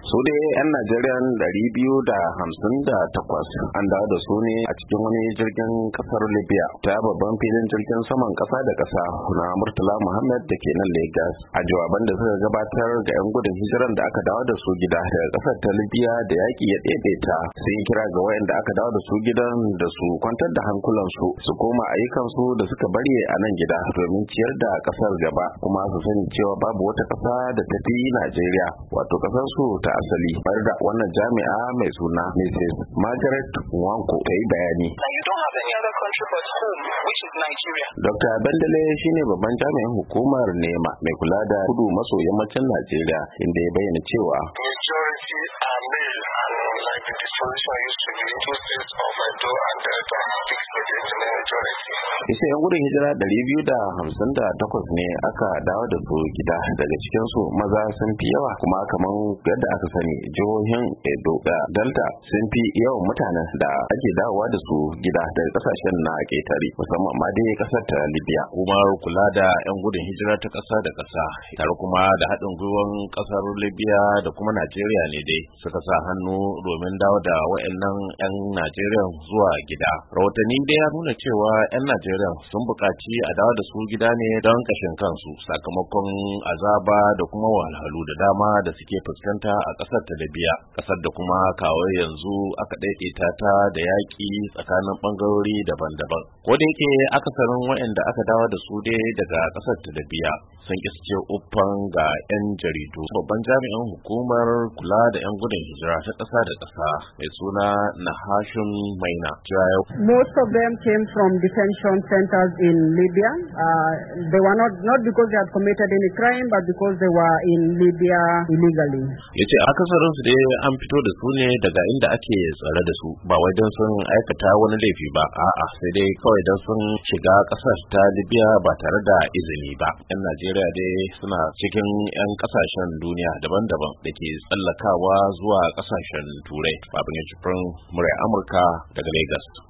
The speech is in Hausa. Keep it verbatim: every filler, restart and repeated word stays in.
su dai 'yan Najeriya ɗari biyu da hamsin da takwas an dawo da su ne a cikin wani jirgin kasar Libya ta babban filin jirgin saman kasa da kasa na Murtala Muhammad da ke nan Lagos. A jawaban da suka gabatar ga 'yan gudun hijiran da aka dawo da su gida daga kasar ta Libya da yaki ya daidaita, sun yi kira ga wayanda aka dawo da su gidan da su kwantar da hankulansu su koma ayyukansu da suka bari a nan gida domin ciyar da kasar gaba, kuma su sani cewa babu wata kasa da ta fi Najeriya wato kasar su ta asali. Bari da wannan jami'a mai suna Missus Margaret Nwanko ta yi bayani. Dokta Bendele shine babban jami'in hukumar NEMA mai kula da kudu maso yammacin Najeriya, inda ya bayyana cewa Isa yan gudun hijira ɗari biyu da hamsin da takwas ne aka dawo da su gida, daga cikinsu maza sun fi yawa, kuma kamar yadda aka sani jihohin Edo da Delta sun fi yawan mutanen da ake dawowa da su gida daga kasashen na ƙetare, musamman ma dai kasar ta Libya. Umar kula da yan gudun hijira ta ƙasa da ƙasa tare kuma da haɗin gwiwan ƙasar Libya da kuma Najeriya ne dai suka sa hannu domin dawo da wa'annan 'yan Najeriya zuwa gida. Rahotanni dai ya nuna cewa 'yan Najeriya sun buƙaci a dawo da su gida ne don kashin kansu sakamakon azaba da kuma wahalhalu da dama da suke fuskanta a ƙasar ta Libya, ƙasar da kuma kawo yanzu aka daidaita ta da yaƙi tsakanin ɓangarori daban-daban. Ko da yake akasarin waɗanda aka dawo da su dai daga ƙasar ta Libya sun kisce uffan ga 'yan jaridu. Babban jami'in hukumar kula da 'yan gudun hijira ta ƙasa da ƙasa mai suna Nahashun Maina. Most of them came from detention centers in Libya. Uh, they were not not because they had committed any crime, but because they were in Libya illegally. Yace akasarin su dai an fito da su ne daga inda ake tsare da su, ba wai don sun aikata wani laifi ba, a'a sai dai kawai don sun shiga ƙasar ta Libya ba tare da izini ba. 'Yan Najeriya dai suna cikin 'yan ƙasashen duniya daban-daban da ke tsallakawa zuwa ƙasashen Turai. Babin Jibrin, Murai Amurka daga Lagos.